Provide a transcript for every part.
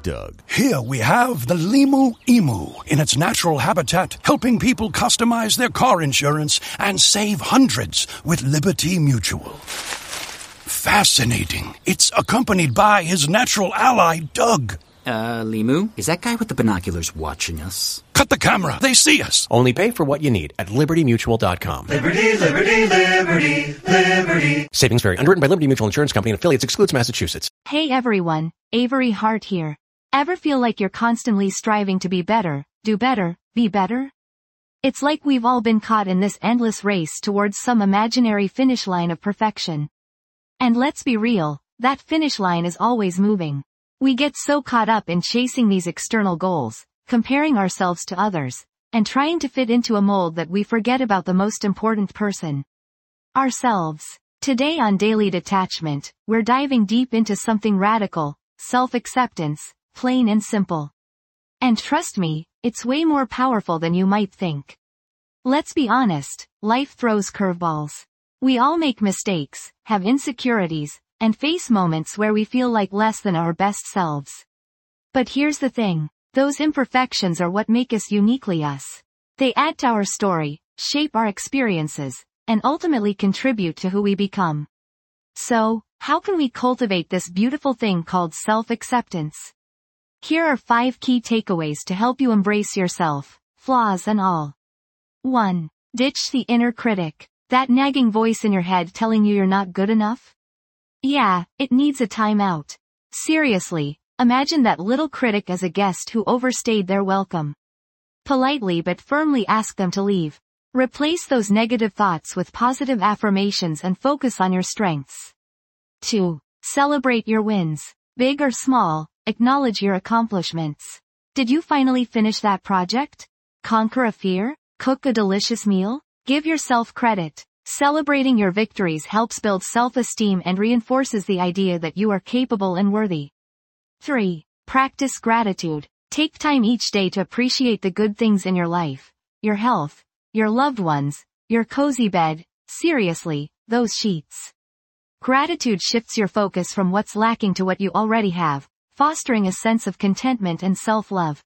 Doug. Here we have the Limu Emu in its natural habitat, helping people customize their car insurance and save hundreds with Liberty Mutual. Fascinating. It's accompanied by his natural ally, Doug. Limu, is that guy with the binoculars watching us? Cut the camera. They see us. Only pay for what you need at LibertyMutual.com. Liberty, liberty, liberty, liberty. Savings vary. Underwritten by Liberty Mutual Insurance Company and affiliates. Excludes Massachusetts. Hey everyone, Avery Hart here. Ever feel like you're constantly striving to be better, do better, be better? It's like we've all been caught in this endless race towards some imaginary finish line of perfection. And let's be real, that finish line is always moving. We get so caught up in chasing these external goals, comparing ourselves to others, and trying to fit into a mold that we forget about the most important person. Ourselves. Today on Daily Detachment, we're diving deep into something radical, self-acceptance, plain and simple. And trust me, it's way more powerful than you might think. Let's be honest, life throws curveballs. We all make mistakes, have insecurities, and face moments where we feel like less than our best selves. But here's the thing, those imperfections are what make us uniquely us. They add to our story, shape our experiences, and ultimately contribute to who we become. So, how can we cultivate this beautiful thing called self-acceptance? Here are 5 key takeaways to help you embrace yourself, flaws and all. 1. Ditch the inner critic, that nagging voice in your head telling you you're not good enough. Yeah, it needs a timeout. Seriously, imagine that little critic as a guest who overstayed their welcome. Politely but firmly ask them to leave. Replace those negative thoughts with positive affirmations and focus on your strengths. 2. Celebrate your wins. Big or small, acknowledge your accomplishments. Did you finally finish that project? Conquer a fear? Cook a delicious meal? Give yourself credit. Celebrating your victories helps build self-esteem and reinforces the idea that you are capable and worthy. 3. Practice gratitude. Take time each day to appreciate the good things in your life. Your health, your loved ones, your cozy bed, seriously, those sheets. Gratitude shifts your focus from what's lacking to what you already have, fostering a sense of contentment and self-love.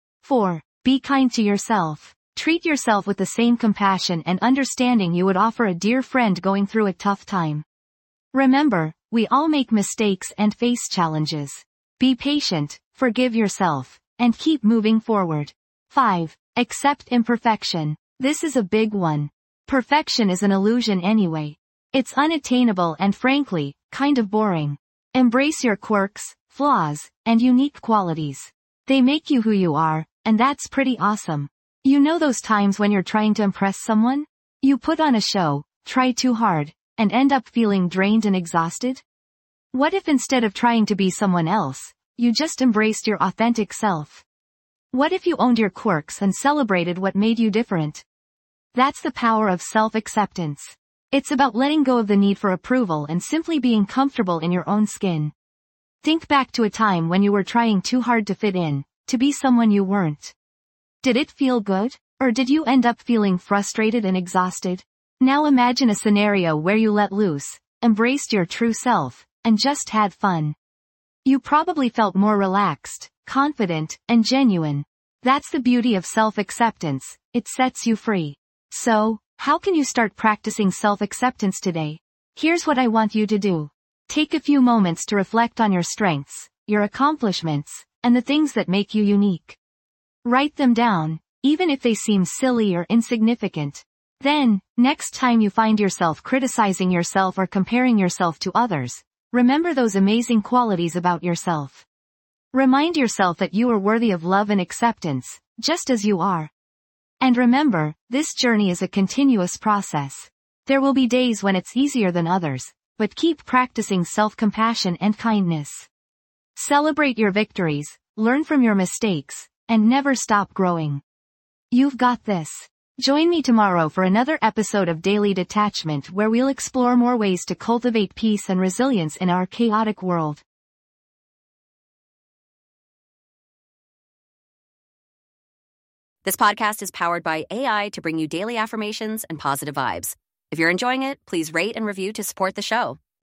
4. Be kind to yourself. Treat yourself with the same compassion and understanding you would offer a dear friend going through a tough time. Remember, we all make mistakes and face challenges. Be patient, forgive yourself, and keep moving forward. 5. Accept imperfection. This is a big one. Perfection is an illusion anyway. It's unattainable and frankly, kind of boring. Embrace your quirks, flaws, and unique qualities. They make you who you are, and that's pretty awesome. You know those times when you're trying to impress someone? You put on a show, try too hard, and end up feeling drained and exhausted? What if instead of trying to be someone else, you just embraced your authentic self? What if you owned your quirks and celebrated what made you different? That's the power of self-acceptance. It's about letting go of the need for approval and simply being comfortable in your own skin. Think back to a time when you were trying too hard to fit in, to be someone you weren't. Did it feel good? Or did you end up feeling frustrated and exhausted? Now imagine a scenario where you let loose, embraced your true self, and just had fun. You probably felt more relaxed, confident, and genuine. That's the beauty of self-acceptance, it sets you free. So, how can you start practicing self-acceptance today? Here's what I want you to do. Take a few moments to reflect on your strengths, your accomplishments, and the things that make you unique. Write them down, even if they seem silly or insignificant. Then, next time you find yourself criticizing yourself or comparing yourself to others, remember those amazing qualities about yourself. Remind yourself that you are worthy of love and acceptance, just as you are. And remember, this journey is a continuous process. There will be days when it's easier than others, but keep practicing self-compassion and kindness. Celebrate your victories, learn from your mistakes, and never stop growing. You've got this. Join me tomorrow for another episode of Daily Detachment where we'll explore more ways to cultivate peace and resilience in our chaotic world. This podcast is powered by AI to bring you daily affirmations and positive vibes. If you're enjoying it, please rate and review to support the show.